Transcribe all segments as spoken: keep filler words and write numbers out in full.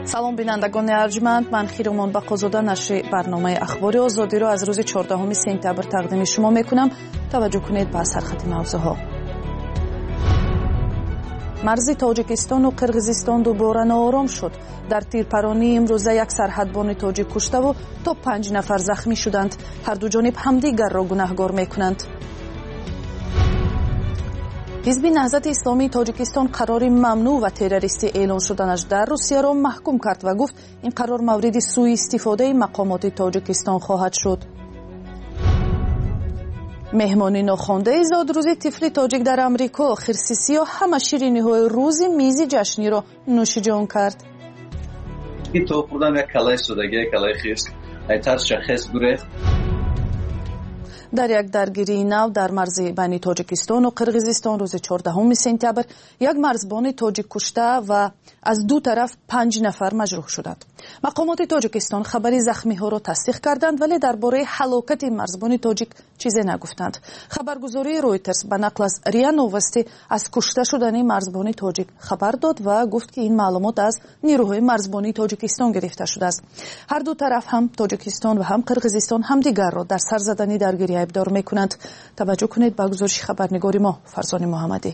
салом бинандагони арҷманд, ман Хиромон Бақозода нашри барномаи ахбори озодиро аз рӯзи чордаҳуми сентябр тақдими шумо мекунам. таваҷҷӯҳ кунед ба сархати мавзӯъҳо. марзи тоҷикистону қирғизистон дубора ноором шуд. дар тирпаронии имрӯза як сарҳадбони тоҷик куштаву то панҷ нафар захмӣ шуданд. ҳарду ҷониб ҳамдигарро гунаҳгор мекунанд. ҳизби наҳзати исломии тоҷикистон қарори мамнӯъ ва террористӣ эълон шуданаш дар Русияро маҳкум кард ва гуфт ин қарор мавриди сӯистифодаи мақомоти Тоҷикистон хоҳад шуд. меҳмони нохондаи зодрӯзи тифли тоҷик дар Амрико Хирсисиё ҳама шириниҳои рӯзи мизи ҷашниро нӯшиҷон кард. то хурдан як калаи судагӣ, калаи хирс, айтар шахес гурехт. дар як даргирии нав дар марзи байни Тоҷикистону Қирғизистон рӯзи чордаҳуми сентябр як марзбони тоҷик кушта ва аз ду тараф панҷ нафар маҷрӯҳ шуданд. мақомоти Тоҷикистон хабари захмиҳоро тасдиқ карданд, вале дар бораи ҳалокати марзбони тоҷик чизе нагуфтанд. хабаргузории Reuters ба нақл аз РИА Новости аз кушта шудани марзбони тоҷик хабар дод ва гуфт ки ин маълумот аз нирӯҳои марзбонии Тоҷикистон гирифта шудааст. ҳар ду тараф ҳам Тоҷикистон ва ҳам Қирғизистон ҳамдигарро дар сар задани даргирӣ айбдор мекунанд. таваҷҷӯҳ кунед ба гузориши хабарнигори мо Фарзони Муҳаммадӣ.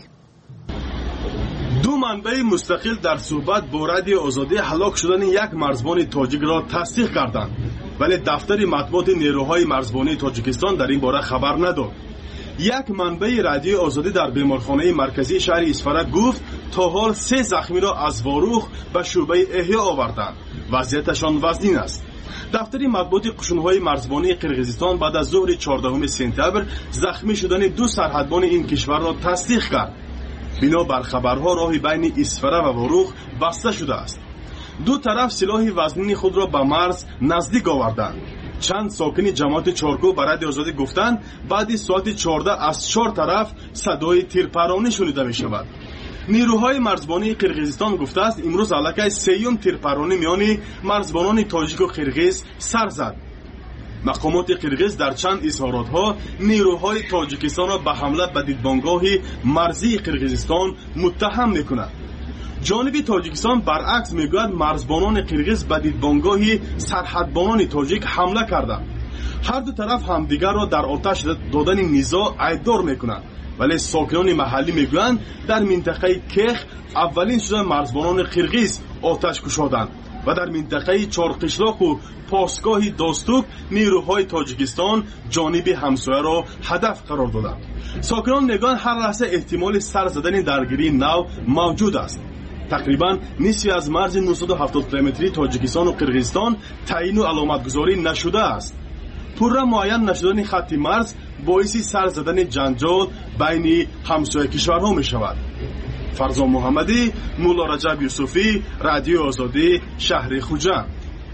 ду манбаи мустақил дар суҳбат бо радио озодӣ ҳалок шудани як марзбони тоҷикро тасдиқ карданд, вале дафтари матбуоти нерӯҳои марзбонии Тоҷикистон дар ин бора хабар надод. як манбаи радиои озодӣ дар беморхонаи марказии шаҳри Исфара гуфт то ҳол се захмиро аз Ворӯх ба шӯъбаи эҳё оварданд. вазъияташон вазнин аст. дафтари матбуоти қушунҳои марзбонии Қирғизистон баъд аз зуҳри чордаҳуми сентябр захмӣ шудани ду сарҳадбони ин кишварро тасдиқ кард. бино бар хабарҳо роҳи байни Исфара ва Ворӯх баста шудааст. ду тараф силоҳи вазнини худро ба марз наздик оварданд. чанд сокини ҷамоати Чоркӯҳ ба радиои озодӣ гуфтанд баъди соати чордаҳ аз чор тараф садои тирпаронӣ шунида мешавад. нирӯҳои марзбонии Қирғизистон гуфтааст имрӯз аллакай сеюм тирпаронӣ миёни марзбонони тоҷику қирғиз сар зад. мақомоти қирғиз дар чанд изҳоротҳо нирӯҳои Тоҷикистонро ба ҳамла ба дидбонгоҳи марзии Қирғизистон муттаҳам мекунад. ҷониби Тоҷикистон баръакс мегӯяд марзбонони қирғиз ба дидбонгоҳи сарҳадбонони тоҷик ҳамла карданд. ҳар ду тараф ҳамдигарро дар оташ додани низоъ айбдор мекунанд, вале сокинони маҳаллӣ мегӯянд дар минтақаи Кех аввалин сӯза марзбонони қирғиз оташ кушоданд ва дар минтақаи Чорқишлоқу посгоҳи Достук нирӯҳои Тоҷикистон ҷониби ҳамсояро ҳадаф қарор доданд. сокинон мегӯянд ҳар лаҳза эҳтимоли сар задани даргирии нав мавҷуд аст. тақрибан нисфи аз марзи нуҳсаду ҳафтод километрии Тоҷикистону Қирғизистон таъину аломатгузорӣ нашудааст. пурра муайян нашудани хатти марз боиси сар задани ҷанҷол байни ҳамсоя кишварҳо мешавад. фарзон муҳаммадӣ, мулло Раҷаб Юсуфӣ, радиои озодӣ, шаҳри Хуҷанд.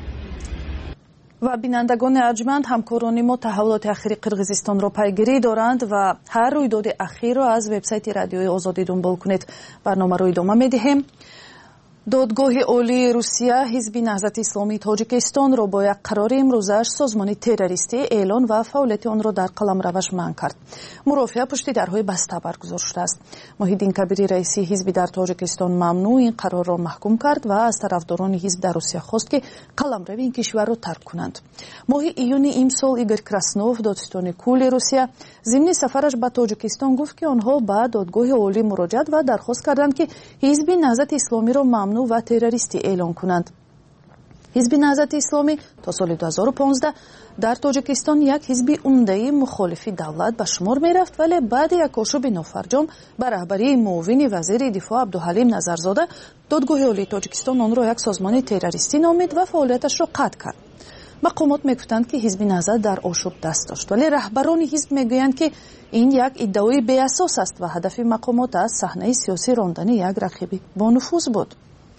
ва бинандагони арҷманд, ҳамкорони мо таҳаввулоти ахири Қирғизистонро пайгирӣ доранд ва ҳар рӯйдоди ахирро аз вебсайти радиои озодӣ дунбол кунед. барномаро идома медиҳем. додгоҳи олии Русия ҳизби наҳзати исломии Тоҷикистонро бо як қарори имрӯзааш созмони террористӣ эълон ва фаъолияти онро дар қаламраваш манъ кард. мурофиа пушти дарҳои баста баргузор шудааст. Моҳиддин Кабирӣ раиси ҳизби дар Тоҷикистон мамнӯъ ин қарорро маҳкум кард ва аз тарафдорони ҳизб дар Русия хост ки қаламрави ин кишварро тарк кунанд. моҳи июни имсол Игор Краснов, додистони кулли Русия, зимни сафараш ба Тоҷикистон гуфт ки онҳо ба додгоҳи олӣ муроҷиат ва дархост карданд ки ҳизби наҳзати исломиро мамнӯъ ва террористӣ эълон кунанд. ҳизби наҳзати исломӣ то соли ду ҳазору понздаҳ дар Тоҷикистон як ҳизби умдаи мухолифи давлат ба шумор мерафт, вале баъди як ошӯби нофарҷом ба раҳбарии муовини вазири дифоъ Абдуҳалим Назарзода додгоҳи олии Тоҷикистон онро як созмони террористӣ номид ва фаъолияташро қатъ кард. мақомот мегуфтанд ки ҳизби наҳзат дар ошӯб даст дошт, вале раҳбарони ҳизб мегӯянд ки ин як иддаои беасос аст ва ҳадафи мақомот аз саҳнаи сиёсӣ рондани як рақиби бонуфуз буд.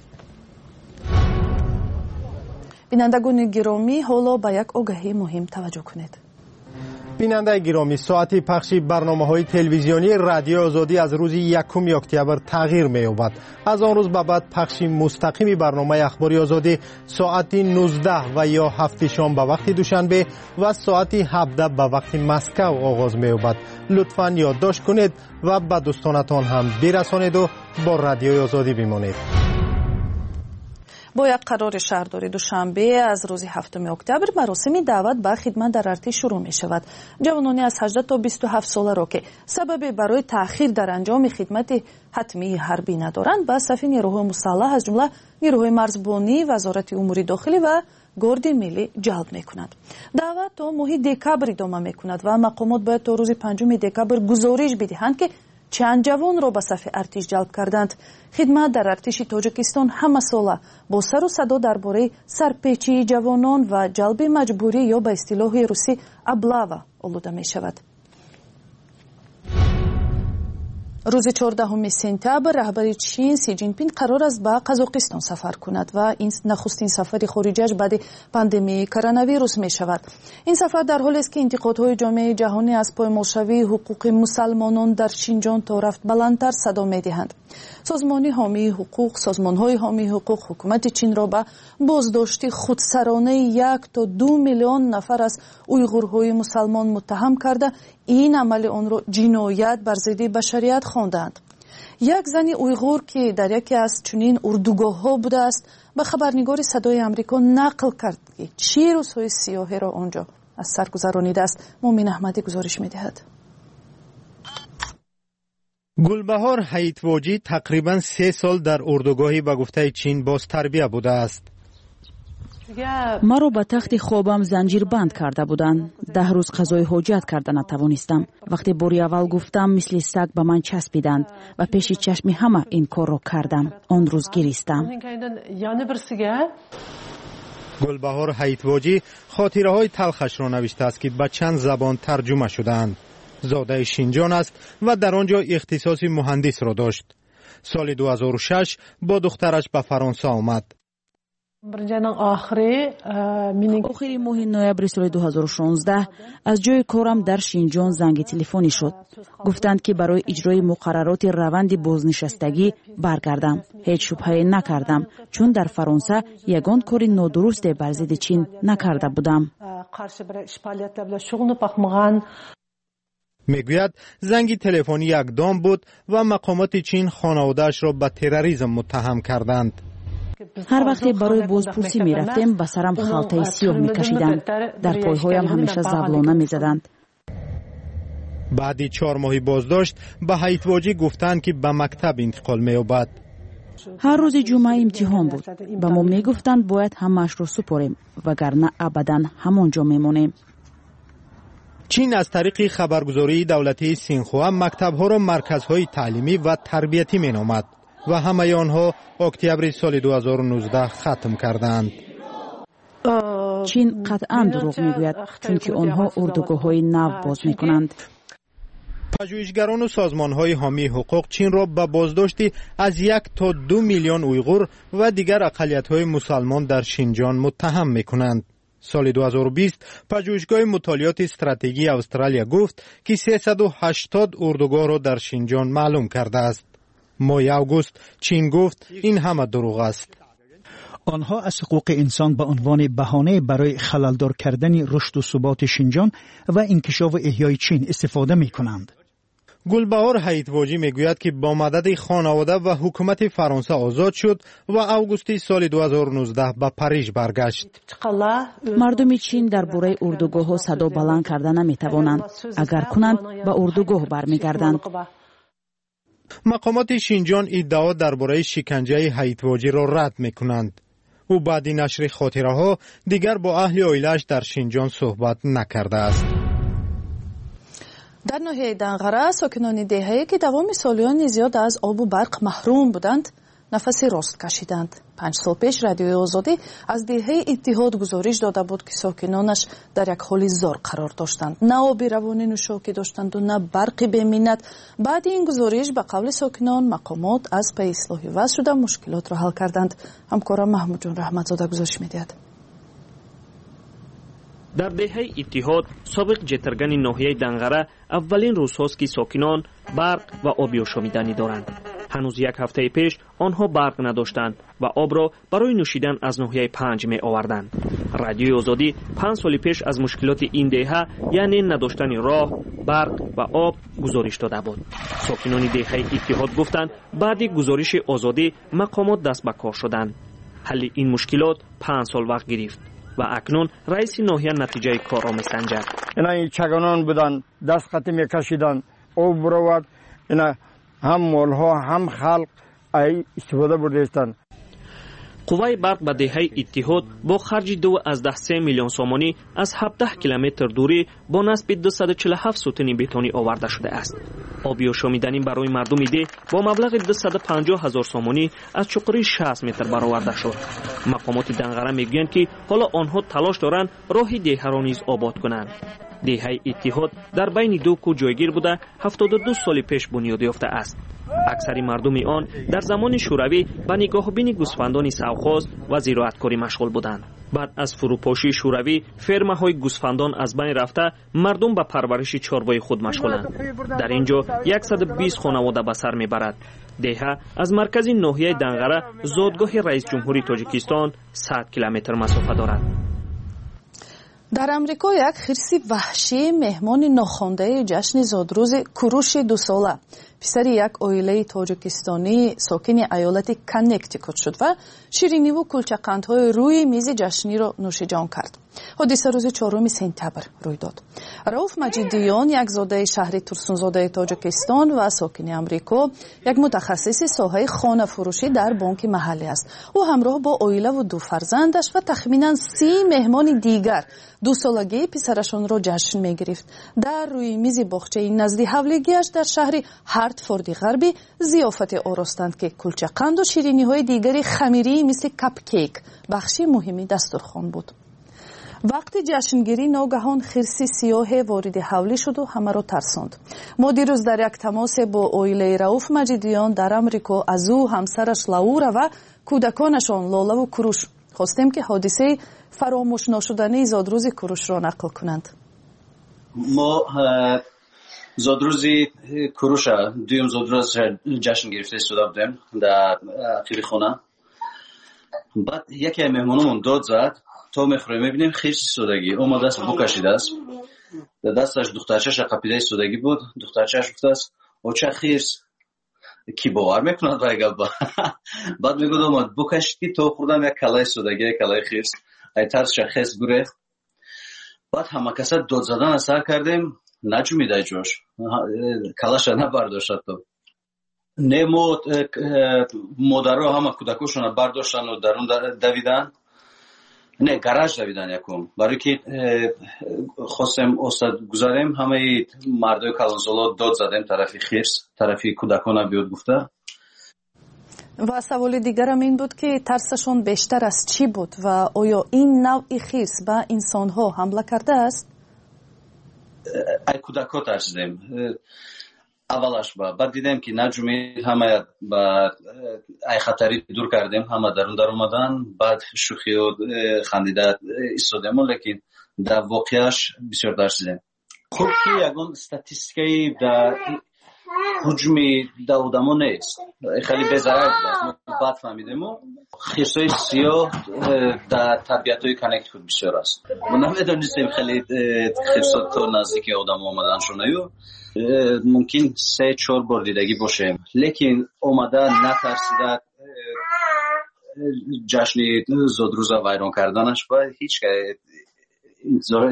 бинандагони гиромӣ, ҳоло ба як огаҳии муҳим таваҷҷӯҳ кунед. бинандаи гиромӣ, соати пахши барномаҳои телевизионии радиои озодӣ аз рӯзи якуми октябр тағйир меёбад. аз он рӯз ба баъд пахши мустақими барномаи ахбори озодӣ соати нуздаҳ ва ё ҳафти шом ба вақти душанбе ва соати ҳабдаҳ ба вақти Маскав оғоз меёбад. лутфан ёддошт кунед ва ба дӯстонатон ҳам бирасонеду бо радиои озодӣ бимонед. با یک قرار شهرداری دوشنبه از روز هفتم اکتبر مراسم دعوت به خدمت در ارتش شروع می شود. جوانانی از هجده تا بیست و هفت ساله را که سبب برای تأخیر در انجام خدمت حتمی حربی ندارند به صف نیروهای مسلح از جمله نیروهای مرزبانی، وزارت امور داخلی و گارد ملی جلب می کند. دعوت تا ماه دکبر ادامه می کند و مقامات باید تا روز پنجم دکبر گزارش بدهند که چند جوان را به صف ارتش جلب کردند. خدمت در ارتش تاجیکستان همه ساله با سر و صدا درباره سرپیچی جوانان و جلب مجبوری یا به اصطلاح روسی ابلاوا آلوده می شود. روز چهاردهم سپتامبر رهبر چین سی جین پینگ قرار است به قزاقستان سفر کند و این نخستین سفر خارجیش بعد پاندمی کرونا ویروس می شود. این سفر در حالی است که انتقادهای جامعه جهانی از پایمالشوی حقوق مسلمانان در شینجان تا رفت بلندتر صدا می دهند. سازمانی حامی حقوق سازمانهای حامی حقوق حکومت چین را به بازداشت خودسرانه یک تا دو میلیون نفر از اویغورهای مسلمان متهم کرده این عمل آن را جنایت بر ضد بشریت خواندند. یک زن اویغور که در یکی از چنین اردوگاه‌ها بوده است به خبرنگار صدای آمریکا نقل کرد که چه روزهای سیاهی را آنجا از سر گذرانیده است. مومن احمدی گزارش می‌دهد. گلبهار حیطواجی تقریباً سه سال در اردوگاهی به گفته چین باز تربیه بوده است. مرا به تخت خوابم زنجیر بند کرده بودند. ده روز قضای حاجت کرده نتوانستم. وقتی باری اول گفتم مثل سگ به من چسبیدند و پیش چشم همه این کار را کردم. آن روز گریستم. گلبهار حیطواجی خاطره های تلخش را نوشته است که به چند زبان ترجمه شدند. زاده شینجان است و در آنجا اختصاص مهندس را داشت. سال دو هزار و شش با دخترش به فرانسه آمد. آخری ماه نوامبر سال دو هزار و شانزده از جای کارم در شینجان زنگ تلفنی شد. گفتند که برای اجرای مقررات روند بازنشستگی برگردم. هیچ شبهه نکردم چون در فرانسه یگان کار نادرست بر ضد چین نکرده بودم. میگوید زنگ تلفنی یک دام بود و مقامات چین خانواده‌اش را به تروریسم متهم کردند. هر وقت برای بازپرسی می رفتیم به سرم خلطه سیاه می کشیدند. در پایهایم همیشه زبلانه می زدند. بعد چهار ماهی بازداشت به حیطواجی گفتند که به مکتب انتقال می یابد. هر روز جمعه امتحان بود. به ما می گفتند باید همش را سپاریم وگرنه ابدا همانجا می مانیم. چین از طریق خبرگزاری دولتی سینخوا مکتب‌ها را مرکزهای تعلیمی و تربیتی می‌نامد و همه آنها اکتبر سال دو هزار و نوزده ختم کردند. چین قطعاً دروغ می‌گوید چون که آنها اردوگاه‌های نو باز می‌کنند. پژوهشگران و سازمان‌های حامی حقوق چین را به بازداشتی از یک تا دو میلیون اویغور و دیگر اقلیت‌های مسلمان در شینجان متهم می‌کنند. سال دو هزار و بیست پژوهشگاه مطالعات استراتژی استرالیا گفت که سیصد و هشتاد اردوگاه را در شینجان معلوم کرده است. ماه اوگوست چین گفت این همه دروغ است. آنها از حقوق انسان به عنوان بهانه برای خللدار کردن رشد و ثبات شینجان و انکشاف و احیای چین استفاده می کنند. گلبهار حیطواجی میگوید که با مدد خانواده و حکومت فرانسه آزاد شد و اوگوست سال دو هزار و نوزده به پاریژ برگشت. مردم چین در باره اردوگاه ها صدا بلند کرده نمی توانند. اگر کنند به اردوگاه برمیگردند. مقامات شینجان ادعا درباره شکنجه حیطواجی را رد میکنند. او بعد نشر خاطره ها دیگر با اهل عائله‌اش در شینجان صحبت نکرده است. در ناحیه دنغره ساکنان دهه‌ای که دوام سالیان زیاد از آب و برق محروم بودند نفس راست کشیدند. پنج سال پیش رادیوی آزادی از دهه اتحاد گزارش داده بود که ساکنانش در یک حال زار قرار داشتند. نه آب روان نوشابه داشتند و نه برق به منت. بعد این گزارش به قول ساکنان مقامات از پی اصلاح وضع شده مشکلات را حل کردند. همکارم محمود جان رحمتزاده گزارش می‌دهد. در دهه اتحاد سابق جترگن ناحیه دنغره اولین روزهاست که ساکنان برق و آبی آشامیدنی دارند. هنوز یک هفته پیش آنها برق نداشتند و آب را برای نوشیدن از ناحیه پنج می آوردند. رادیوی آزادی پنج سال پیش از مشکلات این دهه یعنی نداشتن راه، برق و آب گزارش داده بود. ساکنان دهه اتحاد گفتند بعد گزارش آزادی مقامات دست به کار شدند. حل این مشکلات پنج سال وقت گرفت و اکنون رئیس ناحیه نتیجه کار را میسنجد. اینا چگانان بودن، دست خطی میکشیدن، او برود، اینا هم مالها هم خلق ای استفاده بردهستند. قوای برق به دهه اتحاد با خرج دو از ده سه میلیون سومانی از هفده کیلومتر دوری با نصب دویست و چهل و هفت ستون بتونی آورده شده است. آبی و شامیدنی برای مردم ده با مبلغ دویست و پنجاه هزار سومانی از چقری شصت متر برآورده شد. مقامات دنغره میگویند که حالا آنها تلاش دارند راه دهه را نیز آباد کنند. دهه اتحاد در بین دو کو جایگیر بوده هفتاد و دو سال پیش بنیاد یافته است. اکثر مردم آن در زمان شوروی به نگاهبین گوسفندان سوخاز و زراعتکاری مشغول بودند. بعد از فروپاشی شوروی فرمه‌های گوسفندان از بین رفته مردم به پرورش چارپای خود مشغولند. در اینجا صد و بیست خانواده به سر میبرد. دهه از مرکز ناحیه دنغره زادگاه رئیس جمهوری تاجیکستان صد کیلومتر مسافت دارد. در امریکا یک خرس وحشی مهمان ناخوانده جشن زادروز کوروش دو ساله پسر یک عائله تاجیکستانی ساکن ایالت کنکتیکوت شد و شیرینی و کلچه‌قندهای روی میز جشنی را نوش جان کرد. حادثه روز چهارم سپتامبر روی داد. رئوف مجیدیان یک زاده شهری ترسونزاده تاجیکستان و ساکن امریکا یک متخصص ساحه خانه فروشی در بانک محلی است. او همراه با عائله و دو فرزندش و تخمینا سی مهمان دیگر دو سالگی پسرشان را جشن می گرفت. در روی میز باغچه نزد حولگیش در شهری هارتفورد غربی ضیافت آراستند که کلچه‌قند و شیرینی های دیگری خمیری مثل کپ کیک بخشی مهمی دسترخوان بود. وقتی جشنگیری ناگهان خرسی سیاه وارد حوله شد و همه را ترساند. ما دیروز در یک تماس با عائله رئوف مجیدیان در امریکا از او، همسرش لاورا و کودکانشان لاله و کوروش خواستیم که حادثه فراموش ناشدنی زادروز کوروش را نقل کنند. ما زادروزی کوروش دویم زادروز جشن گرفته استوده بودیم در خیلی خونه. بعد یکی مهمانمون داد زد تا میخوریم میبینیم خیرسی سودگی اومده است بو کشیده است. در دستش دخترچهش قپیده سودگی بود. دخترچهش گفته است او چه خیرس کی باور میکند برای گپ. بعد میگه اومد بو کشیدی تو خوردم یک کلای سودگی کلای خیرس ای ترس شخص گره. بعد همه کسا داد زدن اثر کردیم نجومیده جوش کلاش نبرداشت. تو نمو مادرها همه کودکوشون برداشتن و درون دویدن. نه گراژ دویدن یکم برای که خواستیم استاد گذاریم همه مردای کلانسالا داد زدیم طرفی خیرس طرفی کودکان بیاد گفته. و سوال دیگرم این بود که ترسشون بیشتر از چی بود و آیا این نوع خیرس به انسانها حمله کرده است؟ ای کودکا ترسیدیم اولش با بعد دیدیم که نجومی همه با ای خطری دور کردیم همه درون در اومدن. بعد شوخی و خندیده ایستادیم لیکن در واقعش بسیار ترسیدیم. خب که یکون استاتیستیکی در حجمی در آدمو نیست خیلی بزرگ بود. بعد فهمیدیم خیرسای سیاه در طبیعتای کنکتیکوت بسیار است. ما نمیدونستیم خیلی خیرسات تا نزدیک آدم آمدن شونه‌یو ممکن سه چهار بار دیدگی باشه لیکن اومده نترسیده جشن زادروز ویران کردنش با هیچ که انتظار.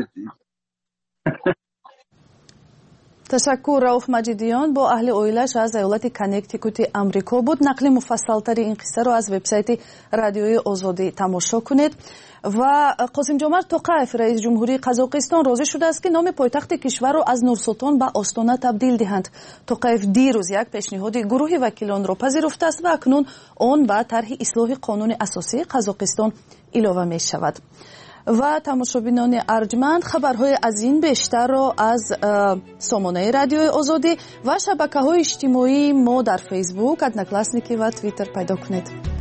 تشکر. رئوف مجیدیان با اهل عائله‌اش از ایالت کنکتیکوت امریکا بود. نقل مفصل‌تر این قصه را از وبسایت رادیوی آزادی تماشا کنید. و قاسم جمعت توقیف رئیس جمهوری قزاقستان راضی شده است که نام پایتخت کشور را از نورسلطان به آستانه تبدیل دهند. توقیف دیروز یک پیشنهاد گروه وکیلان را پذیرفته است و اکنون آن به طرح اصلاح قانون اساسی قزاقستان اضافه می شود. و تماشابینان ارجمند خبرهای از این بیشتر را از سامانه رادیوی آزادی و شبکه‌های اجتماعی ما در فیسبوک، ادناکلاسنیکی و توییتر پیدا کنید.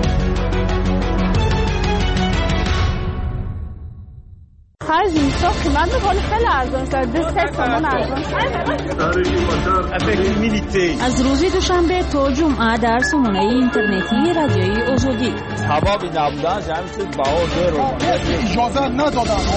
Her gün çok قیمت رو خیلی ارزان شد. سه تومن ارزان شد. از روز دوشنبه تا جمعه در سامانه اینترنتی رادیوی آزادی حبابی نبودن جمعیت باور رو اجازه ندادن.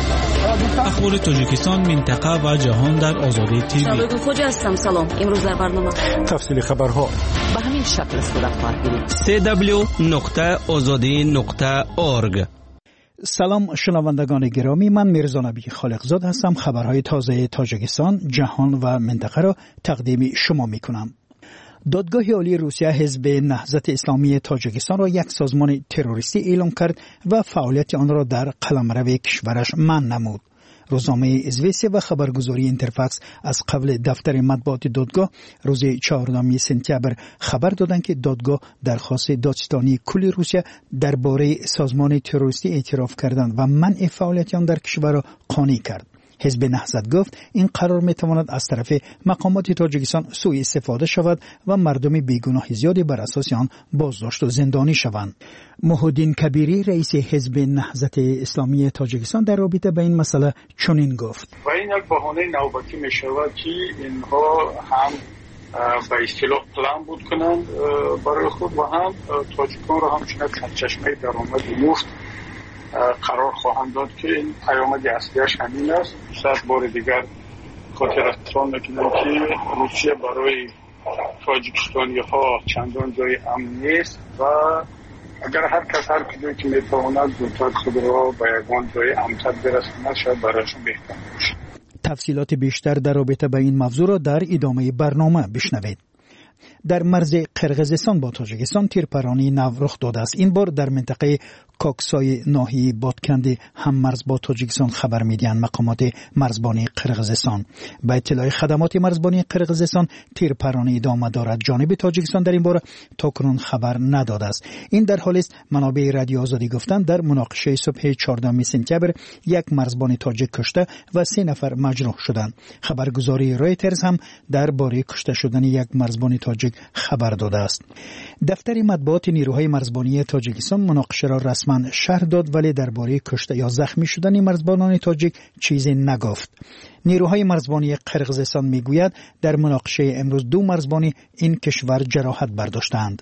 اخبار تاجیکستان، منطقه و جهان در آزادی تیوی. شبکه خوجا هستم. سلام. امروز در برنامه تفصیل خبرها به همین شکل صورت خواهد گرفت. سی دبلیو نقطه آزادی نقطه اورگ. سلام شنوندگان گرامی، من میرزا نبی خالقزاد هستم. خبرهای تازه تاجیکستان، جهان و منطقه را تقدیم شما می کنم. دادگاه عالی روسیه حزب نهضت اسلامی تاجیکستان را یک سازمان تروریستی اعلام کرد و فعالیت آن را در قلمرو کشورش منع نمود. روزنامه ازویسیا و خبرگزاری اینترفاکس از قبل دفتر مطبوعات دادگاه روز چهاردهم سپتامبر خبر دادند که دادگاه درخواست دادستانی کل روسیه درباره سازمان تروریستی اعتراف کردند و منع فعالیت آن در کشور را قانع کرد. حزب نهضت گفت این قرار میتواند از طرف مقامات تاجیکستان سوء استفاده شود و مردم بیگناه زیادی بر اساس آن بازداشت و زندانی شوند. محمودین کبیری رئیس حزب نهضت اسلامی تاجیکستان در رابطه با این مسئله چنین گفت: و این یک بهانه نوبتی می شود که اینها هم به اصطلاح پلان بود کنند برای خود و هم تاجیکان را همچنین سرچشمه درآمد مفت قرار خواهند داد که این پیامد اصلیش همین است. صد بار دیگر خاطرتان میکنم که روسیه برای تاجیکستانی ها چندان جای امن نیست و اگر هر کس هر کجایی که میتواند زودتر خود را به یگان جای امن‌تر برساند شاید برایشون بهتر باشه. تفصیلات بیشتر در رابطه با این موضوع را در ادامه برنامه بشنوید. در مرز قرقیزستان با تاجیکستان تیرپرانی نو رخ داده است. این بار در منطقه کاکسای ناحیه بادکند هم مرز با تاجیکستان خبر میدهند مقامات مرزبانی قرقیزستان. با اطلاع خدمات مرزبانی قرقیزستان تیرپرانی ادامه دارد. جانب تاجیکستان در این باره تاکنون خبر نداده است. این در حالی است منابع رادیو آزادی گفتند در مناقشه صبح چهاردهم سپتامبر یک مرزبان تاجیک کشته و سه نفر مجروح شدند. خبرگزاری رایترز هم درباره کشته شدن یک مرزبان تاجیک خبر داده است. دفتر مطبوعات نیروهای مرزبانی تاجیکستان مناقشه را رسما شرح داد ولی درباره کشته یا زخمی شدن مرزبانان تاجیک چیزی نگفت. نیروهای مرزبانی قرقیزستان میگوید در مناقشه امروز دو مرزبانی این کشور جراحت برداشتند.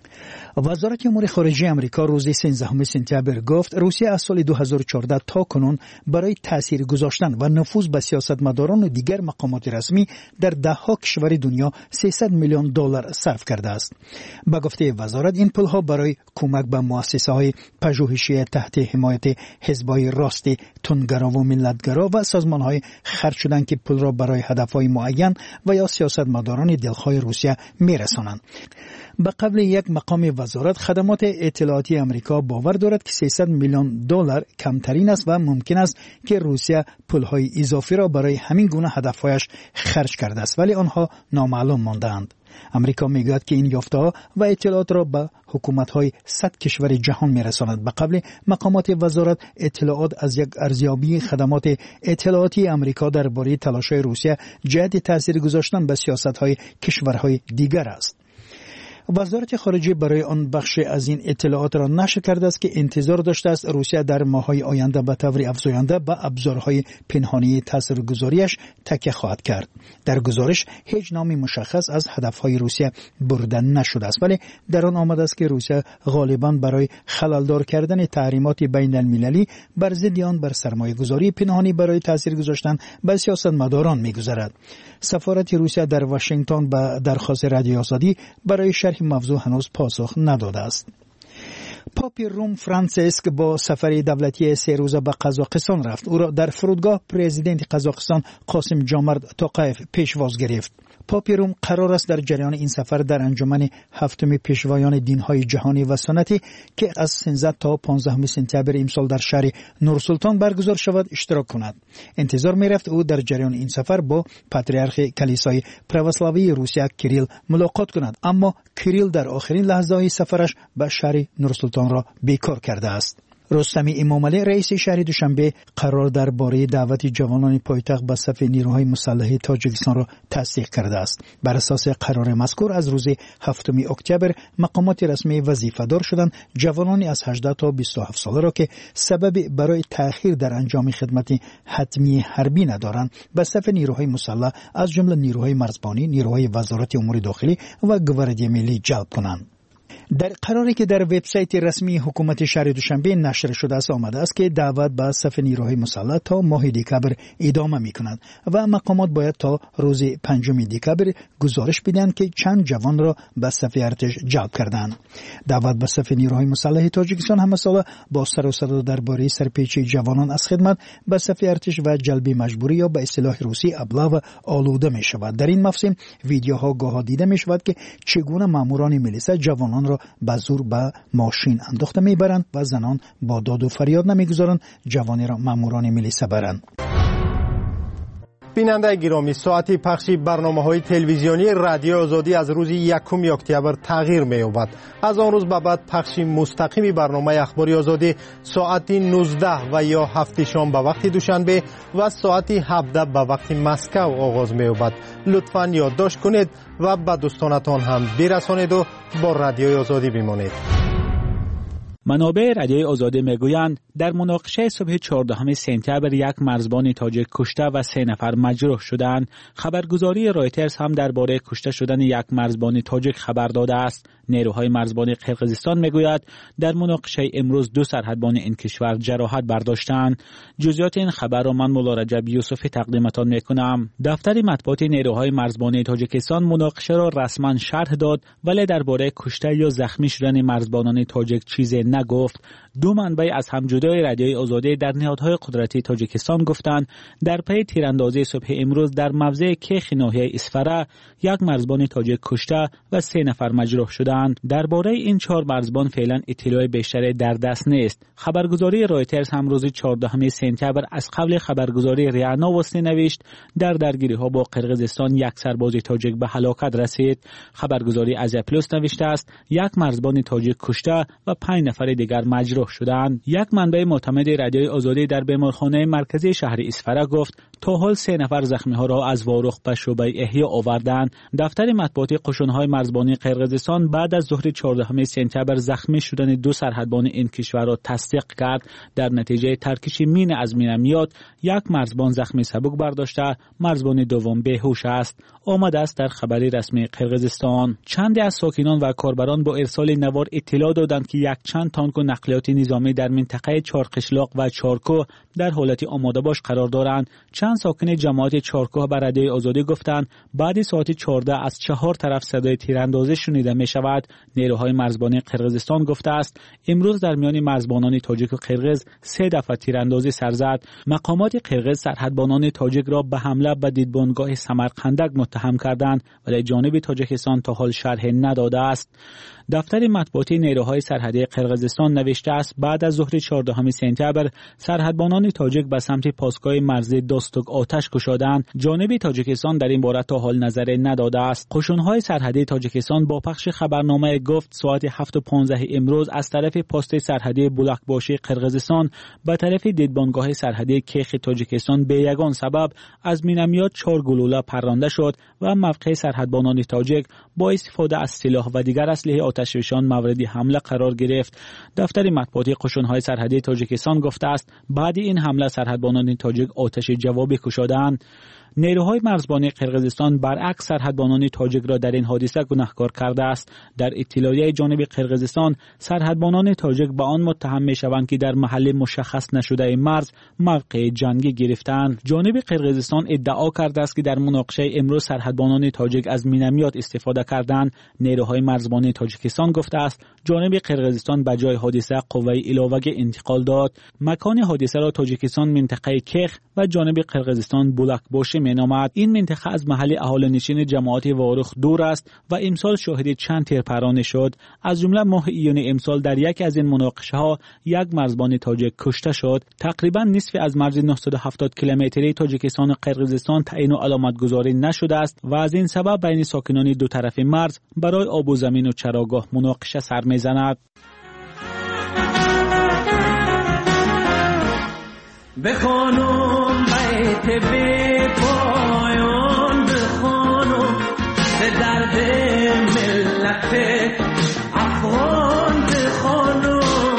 وزارت امور خارجه آمریکا روز سیزدهم سپتامبر گفت روسیه از سال دو هزار و چهارده تا کنون برای تاثیر گذاشتن و نفوذ به سیاستمداران و دیگر مقامات رسمی در ده ها کشور دنیا سیصد میلیون دلار صرف کرده است. با گفته وزارت این پولها برای کمک به مؤسسه‌های پژوهشی تحت حمایت حزب‌های راست تندگرا و ملتگرا و سازمان‌های خرج شدند که پول را برای هدف‌های معین و یا سیاستمداران دلخواه روسیه می‌رسانند. به قبل یک مقام وزارت خدمات اطلاعاتی آمریکا باور دارد که سیصد میلیون دلار کمترین است و ممکن است که روسیه پولهای اضافی را برای همین گونه هدفهایش خرج کرده است ولی آنها نامعلوم مانده‌اند. امریکا میگوید که این یافته‌ها و اطلاعات را به حکومت‌های صد کشور جهان می‌رساند. به قبل مقامات وزارت اطلاعات از یک ارزیابی خدمات اطلاعاتی آمریکا درباره تلاش‌های روسیه جهت تاثیر گذاشتن به سیاست‌های کشورهای دیگر است. وزارت خارجه برای آن بخش از این اطلاعات را نشر کرده است که انتظار داشته است روسیه در ماه‌های آینده به طور افزاینده به ابزارهای پنهانی تاثیرگذاریش تکیه خواهد کرد. در گزارش هیچ نامی مشخص از هدفهای روسیه برده نشده است ولی در آن آمده است که روسیه غالباً برای خلل‌دار کردن تحریمات بین المللی بر ضد آن بر سرمایه‌گذاری پنهانی برای تاثیر گذاشتن به سیاستمداران می‌گذارد. سفارت روسیه در واشنگتن به درخواست رادیو آزادی برای شرح موضوع هنوز پاسخ نداده است. پاپ روم فرانسیسک با سفر دولتی سه روزه به قزاقستان رفت. او را در فرودگاه پرزیدنت قزاقستان قاسم جامرد توقیف پیشواز گرفت. پاپ روم قرار است در جریان این سفر در انجمن هفتم پیشوایان دین‌های جهانی و سنتی که از سیزده تا پانزده سپتامبر امسال در شهر نورسلطان برگزار شود اشتراک کند. انتظار می‌رفت او در جریان این سفر با پاتریارخ کلیسای پروسلاوی روسیه کریل ملاقات کند اما کریل در آخرین لحظه‌های سفرش به شهر نورسلطان را بیکار کرده است. رستم امامعلی رئیس شهر دوشنبه قرار درباره دعوت جوانان پایتخت به صف نیروهای مسلح تاجیکستان را تصدیق کرده است. بر اساس قرار مذکور از روز هفتم اکتبر مقامات رسمی وظیفه‌دار شدند جوانانی از هجده تا بیست و هفت ساله را که سبب برای تأخیر در انجام خدمت حتمی حربی ندارند به صف نیروهای مسلح از جمله نیروهای مرزبانی، نیروهای وزارت امور داخلی و گواردی ملی جلب کنند. در قراری که در وبسایت رسمی حکومت شهر دوشنبه نشر شده است آمده است که دعوت به صف نیروهای مسلح تا ماه دکبر ادامه می‌کند و مقامات باید تا روز پنجم دکبر گزارش بدهند که چند جوان را به صف ارتش جلب کردند. دعوت به صف نیروهای مسلح تاجیکستان همه ساله با سر و صدا درباره سرپیچی جوانان از خدمت به صف ارتش و جلب مجبوری یا به اصطلاح روسی ابله و آلوده می شود. در این مفصل ویدیوها گاه دیده می شود که چگونه ماموران ملیسا جوانان را به زور به ماشین انداخته میبرند و زنان با داد و فریاد نمیگذارند جوانی را ماموران ملیسا برند. بیننده گرامی، ساعتی پخش برنامه‌های تلویزیونی رادیو آزادی از روز یکم اکتبر تغییر می‌یابد. از آن روز به بعد پخش مستقیم برنامه اخباری آزادی ساعت نوزده و یا هفت شام به وقت دوشنبه و ساعت هفده به وقت مسکو آغاز می‌یابد. لطفاً یادداشت کنید و به دوستانتان هم برسانید و با رادیو آزادی بمانید. منابع رادیوی آزادی میگویند در مناقشه صبح چهاردهم سپتامبر یک مرزبان تاجیک کشته و سه نفر مجروح شدند. خبرگزاری رایترز هم درباره کشته شدن یک مرزبان تاجیک خبر داده است. نیروهای مرزبانی قرقیزستان میگوید در مناقشه امروز دو سرحدبان این کشور جراحت برداشتند. جزئیات این خبر را من مولا رجب یوسفی تقدیمتان میکنم. دفتر مطبوعات نیروهای مرزبانی تاجیکستان مناقشه را رسما شرح داد ولی درباره کشته یا زخمی شدن مرزبانان تاجیک چیزی نگفت. دو منبع از همجدای رادیوی آزادی در نهادهای قدرتی تاجیکستان گفتند در پی تیراندازی صبح امروز در موضع کیخ ناحیه اسفره یک مرزبان تاجیک کشته و سه نفر مجروح شدند. درباره این چهار مرزبان فعلا اطلاع بیشتری در دست نیست. خبرگزاری رایترز هم روز چهاردهم سپتامبر از قبل خبرگزاری ریانا واسطه نوشت در درگیری ها با قرقیزستان یک سرباز تاجیک به هلاکت رسید. خبرگزاری ازیا پلاس نوشته است یک مرزبان تاجیک کشته و پنج نفر دیگر مجروح شدند. یک منبع معتمد رادیوی آزادی در بیمارخانه مرکزی شهر اسفره گفت تا حال سه نفر زخمی ها را از واروخ به شعبه احیا آوردند. دفتر مطبوعاتی قشون‌های مرزبانی قرقیزستان بعد از ظهر چهاردهم سپتامبر زخمی شدن دو سرحدبان این کشور را تصدیق کرد. در نتیجه ترکش مین از مینمیات یک مرزبان زخمی سبک برداشته، مرزبان دوم بیهوش است. آمده است در خبری رسمی قرقیزستان. چند از ساکنان و کاربران با ارسال نوار اطلاع دادند که یک چند تانک و نقلیات نظامی در منطقه چارقشلاق و چارکو در حالت آماده باش قرار دارند. چند ساکن جماعت چارکو به رادیوی آزادی گفتند بعد ساعت چهارده از چهار طرف صدای تیراندازی شنیده می شود. نیروهای مرزبانی قرقیزستان گفته است امروز در میان مرزبانان تاجیک و قرقیز سه دفعه تیراندازی سر زد. مقامات قرقیز سرحدبانان تاجیک را به حمله به دیدبانگاه سمرقندک متهم کردند ولی جانب تاجیکستان تا حال شرح نداده است. دفتر مطبوعاتی نیروهای سرحدی قرقیزستان نوشته است بعد از ظهر چهاردهم سپتامبر سرحدبانان تاجیک به سمت پاسگاه مرزی دوستوک آتش گشادند. جانب تاجیکستان در این باره تا حال نظری نداده است. قشون‌های سرحدی تاجیکستان با پخش خبرنامه گفت ساعت هفت و پانزده امروز از طرف پست سرحدی بولکباشی قرقیزستان به طرف دیدبانگاه سرحدی کیخ تاجیکستان به یگان سبب از مینمیات چهار گلوله پرانده شد و موقع سرحدبانان تاجیک با استفاده از سلاح و دیگر اسلحه آتشفشان مورد حمله قرار گرفت. دفتر مطبوعاتی قشون‌های سرحدی تاجیکستان گفته است بعد این حمله سرحدبانان تاجیک آتش جوابی کشیدند. نیروهای مرزبانی قرقیزستان برعکس سرحدبانان تاجیک را در این حادثه گناهکار کرده است. در اطلاعیه جانب قرقیزستان سرحدبانان تاجیک به آن متهم می‌شوند که در محل مشخص نشده مرز موقع جنگی گرفتند. جانب قرقیزستان ادعا کرده است که در مناقشه امروز سرحدبانان تاجیک از مینمیات استفاده کردند. نیروهای مرزبانی تاجیکستان گفته است جانب قرقیزستان به جای حادثه قوه علاوه انتقال داد. مکان حادثه را تاجیکستان منطقه کیخ و جانب قرقیزستان بولکباشی مینامد. این منطقه از محل اهالینشین جماعت واروخ دور است و امسال شاهد چند تیرپرانی شد. از جمله ماه ایون امسال در یکی از این مناقشه ها یک مرزبان تاجیک کشته شد. تقریبا نصف از مرز نهصد و هفتاد کیلومتری تاجیکستان و قرقیزستان تعیین و علامت گذاری نشده است و از این سبب بین ساکنان دو طرف مرز برای آب و زمین و چراگاه مناقشه سر میزند. بخوانم بیت بی پایان، بخوانم به درد ملت افغان، بخوانم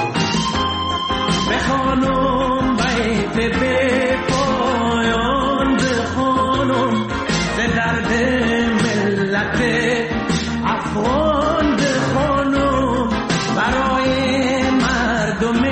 بخوانم بیت بی پایان، بخوانم به درد ملت افغان، بخوانم برای مردم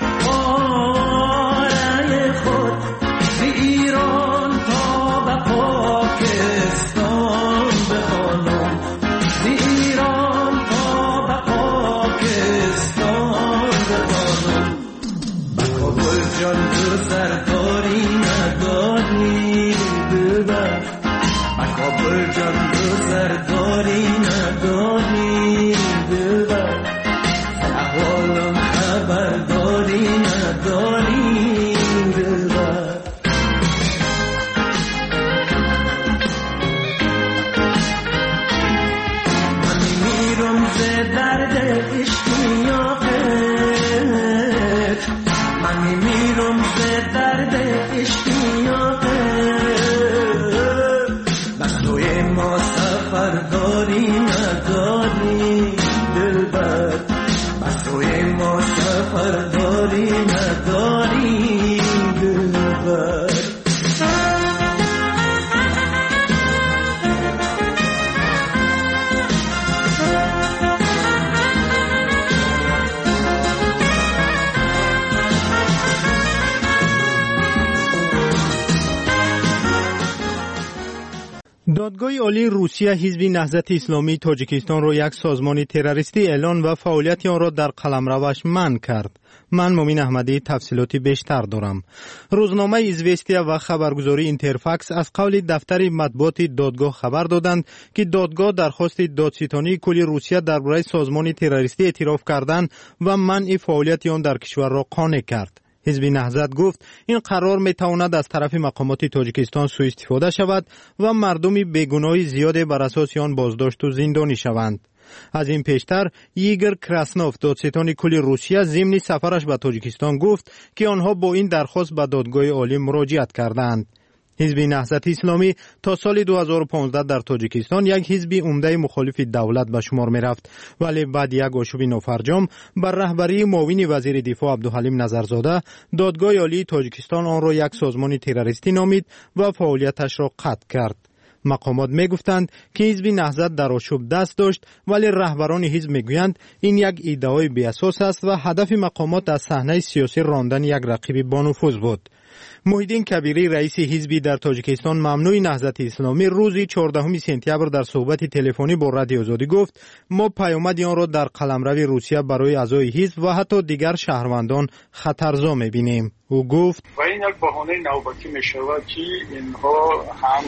دادگاه عالی روسیه حزب نهضت اسلامی تاجیکستان را یک سازمان تروریستی اعلان و فعالیت آن را در قلمروش منع کرد. من مومین احمدی تفصیلاتی بیشتر دارم. روزنامه ایزوستیا و خبرگزاری اینترفاکس از قول دفتر مطبوعات دادگاه خبر دادند که دادگاه درخواست دادستانی کل روسیه درباره سازمان تروریستی اعتراف کردن و منع فعالیت آن در کشور را قانع کرد. حزب نهضت گفت این قرار میتواند از طرف مقامات تاجیکستان سوء استفاده شود و مردم بیگناه زیاد بر اساس آن بازداشت و زندانی شوند. از این پیشتر ایگور کراسنوف دادستان کل روسیه ضمن سفرش به تاجیکستان گفت که آنها با این درخواست به دادگاه عالی مراجعت کردند. حزب نهضت اسلامی تا سال دو هزار و پانزده در تاجیکستان یک حزب عمده مخالف دولت به شمار می رفت، ولی بعد یک آشوب نافرجام بر رهبری معاون وزیر دفاع عبدالحلیم نظرزاده دادگاه عالی تاجیکستان آن را یک سازمان تروریستی نامید و فعالیتش را قطع کرد. مقامات می گفتند که حزب نهضت در آشوب دست داشت، ولی رهبران حزب می گویند این یک ادعای بی اساس است و هدف مقامات از صحنه سیاسی راندن یک رقیب با نفوذ بود. محیدین کبیری رئیس حزبی در تاجیکستان ممنوع نهضت اسلامی روز چهاردهم سپتامبر در صحبت تلفنی با رادیو آزادی گفت ما پیامد آن را در قلمرو روسیه برای اعضای حزب و حتی دیگر شهروندان خطرزا می‌بینیم. او گفت و این یک بهانه نوبتی می‌شود که اینها هم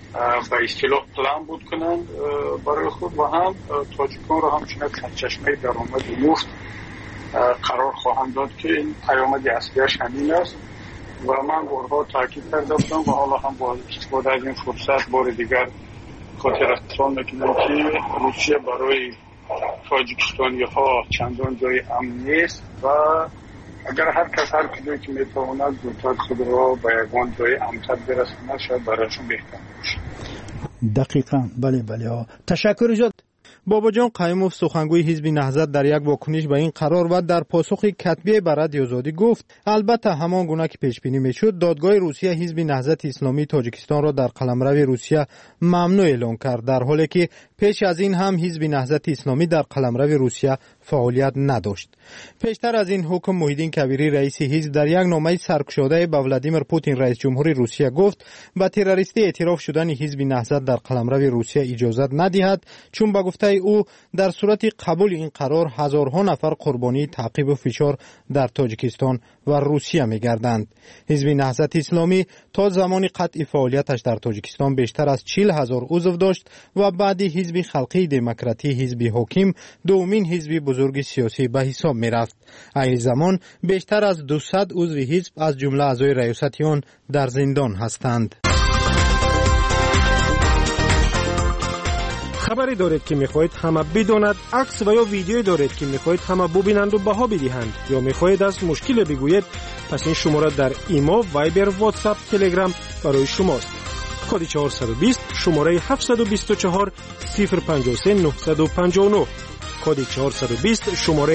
به اصطلاح پلان بود کنند برای خود و هم تاجیکان را همچنین چشمه درآمد مفت قرار خواهند داد که این پیامد اصلیش همین است. و من بارها تاکید کرده بودم و حالا هم با استفاده از این فرصت بار دیگر خاطررسان میکنم که روسیه برای تاجیکستانی ها چندان جای امن نیست و اگر هر کس هر کجایی که میتواند زودتر خود را به یگان جای امن‌تر برساند شاید برایشون بهتر باشه. دقیقاً بله بله تشکر جد. بابا جان قیوموف سخنگوی حزب نهضت در یک واکنش به این قرار و در پاسخ کتبی به رادیو آزادی گفت البته همان گونه که پیش بینی میشد دادگاه روسیه حزب نهضت اسلامی تاجیکستان را در قلمرو روسیه ممنوع اعلام کرد، در حالی که پیش از این هم حزب نهضت اسلامی در قلمرو روسیه فعالیت نداشت. پیشتر از این حکم محیدین کبیری رئیس حزب در یک نامه سرکشاده به ولادیمیر پوتین رئیس جمهوری روسیه گفت به تروریستی اعتراف شدن حزب نهضت در قلمرو روسیه اجازه ندهد، چون به گفته او در صورت قبول این قرار هزارها نفر قربانی تعقیب و فشار در تاجیکستان و روسیه می‌گردند. حزب نهضت اسلامی تا زمان قطع فعالیتش در تاجیکستان بیشتر از چهل هزار عضو داشت و بعد حزب خلقی دموکراتی حزب حاکم دومین حزب بزرگ سیاسی به حساب می‌رفت. این زمان بیشتر از دویست عضو حزب از جمله اعضای ریاست آن در زندان هستند. خبری دارید که میخواهید همه بداند، عکس و یا ویدیویی دارید که میخواهید همه ببینند و بها بدهند، یا میخواهید از مشکل بگویید، پس این شماره در ایما، وایبر، واتساپ، تلگرام برای شماست. کد چهارصد و بیست شماره هفتصد و بیست و چهار صفر پنجاه و سه نهصد و پنجاه و نه. کد چهارصد و بیست شماره